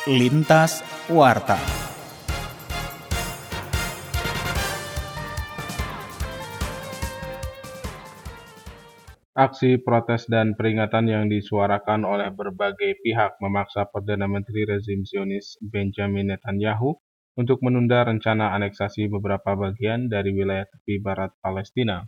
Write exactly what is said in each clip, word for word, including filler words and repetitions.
Lintas Warta. Aksi protes dan peringatan yang disuarakan oleh berbagai pihak memaksa Perdana Menteri rezim Zionis Benjamin Netanyahu untuk menunda rencana aneksasi beberapa bagian dari wilayah tepi barat Palestina.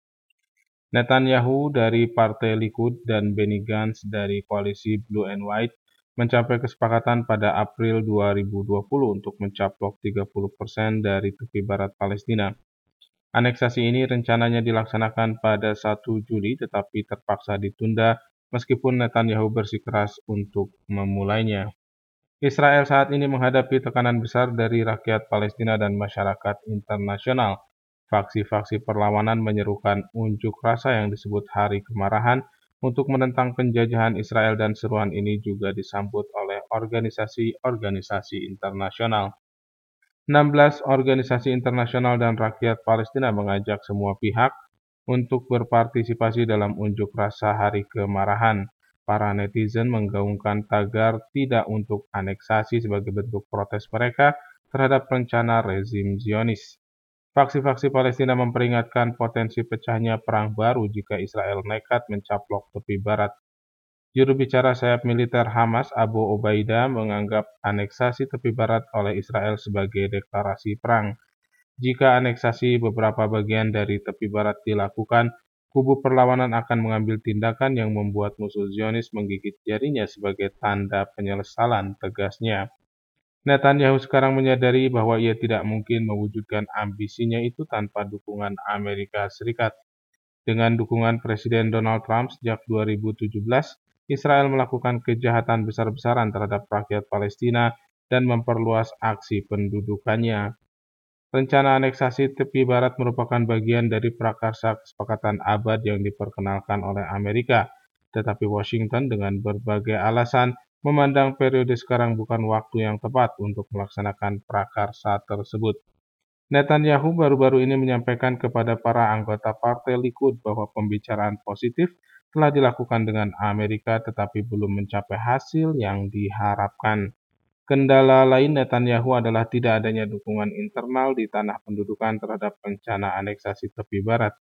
Netanyahu dari Partai Likud dan Benny Gantz dari koalisi Blue and White mencapai kesepakatan pada April dua ribu dua puluh untuk mencaplok tiga puluh persen dari tepi barat Palestina. Aneksasi ini rencananya dilaksanakan pada satu Juli tetapi terpaksa ditunda meskipun Netanyahu bersikeras untuk memulainya. Israel saat ini menghadapi tekanan besar dari rakyat Palestina dan masyarakat internasional. Faksi-faksi perlawanan menyerukan unjuk rasa yang disebut Hari Kemarahan untuk menentang penjajahan Israel, dan seruan ini juga disambut oleh organisasi-organisasi internasional. enam belas organisasi internasional dan rakyat Palestina mengajak semua pihak untuk berpartisipasi dalam unjuk rasa Hari Kemarahan. Para netizen menggaungkan tagar "Tidak untuk Aneksasi" sebagai bentuk protes mereka terhadap rencana rezim Zionis. Faksi-faksi Palestina memperingatkan potensi pecahnya perang baru jika Israel nekat mencaplok tepi barat. Juru bicara sayap militer Hamas, Abu Ubaidah, menganggap aneksasi tepi barat oleh Israel sebagai deklarasi perang. Jika aneksasi beberapa bagian dari tepi barat dilakukan, kubu perlawanan akan mengambil tindakan yang membuat musuh Zionis menggigit jarinya sebagai tanda penyesalan, tegasnya. Netanyahu sekarang menyadari bahwa ia tidak mungkin mewujudkan ambisinya itu tanpa dukungan Amerika Serikat. Dengan dukungan Presiden Donald Trump sejak dua ribu tujuh belas, Israel melakukan kejahatan besar-besaran terhadap rakyat Palestina dan memperluas aksi pendudukannya. Rencana aneksasi tepi barat merupakan bagian dari prakarsa kesepakatan abad yang diperkenalkan oleh Amerika, tetapi Washington dengan berbagai alasan memandang periode sekarang bukan waktu yang tepat untuk melaksanakan prakarsa tersebut. Netanyahu baru-baru ini menyampaikan kepada para anggota Partai Likud bahwa pembicaraan positif telah dilakukan dengan Amerika tetapi belum mencapai hasil yang diharapkan. Kendala lain Netanyahu adalah tidak adanya dukungan internal di tanah pendudukan terhadap rencana aneksasi tepi barat.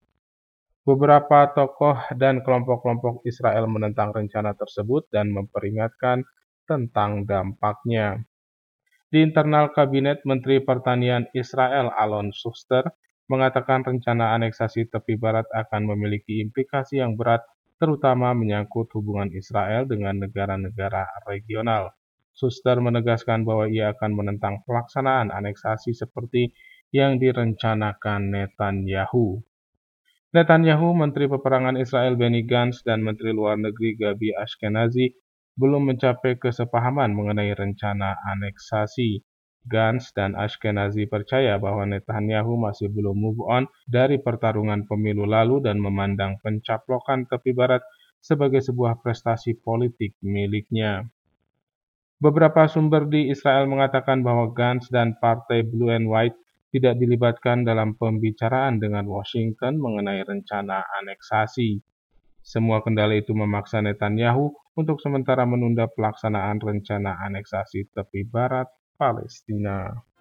Beberapa tokoh dan kelompok-kelompok Israel menentang rencana tersebut dan memperingatkan tentang dampaknya. Di internal Kabinet, Menteri Pertanian Israel Alon Shuster mengatakan rencana aneksasi tepi barat akan memiliki implikasi yang berat, terutama menyangkut hubungan Israel dengan negara-negara regional. Shuster menegaskan bahwa ia akan menentang pelaksanaan aneksasi seperti yang direncanakan Netanyahu. Netanyahu, Menteri Peperangan Israel Benny Gantz, dan Menteri Luar Negeri Gabi Ashkenazi belum mencapai kesepahaman mengenai rencana aneksasi. Gantz dan Ashkenazi percaya bahwa Netanyahu masih belum move on dari pertarungan pemilu lalu dan memandang pencaplokan tepi barat sebagai sebuah prestasi politik miliknya. Beberapa sumber di Israel mengatakan bahwa Gantz dan Partai Blue and White tidak dilibatkan dalam pembicaraan dengan Washington mengenai rencana aneksasi. Semua kendala itu memaksa Netanyahu untuk sementara menunda pelaksanaan rencana aneksasi tepi barat Palestina.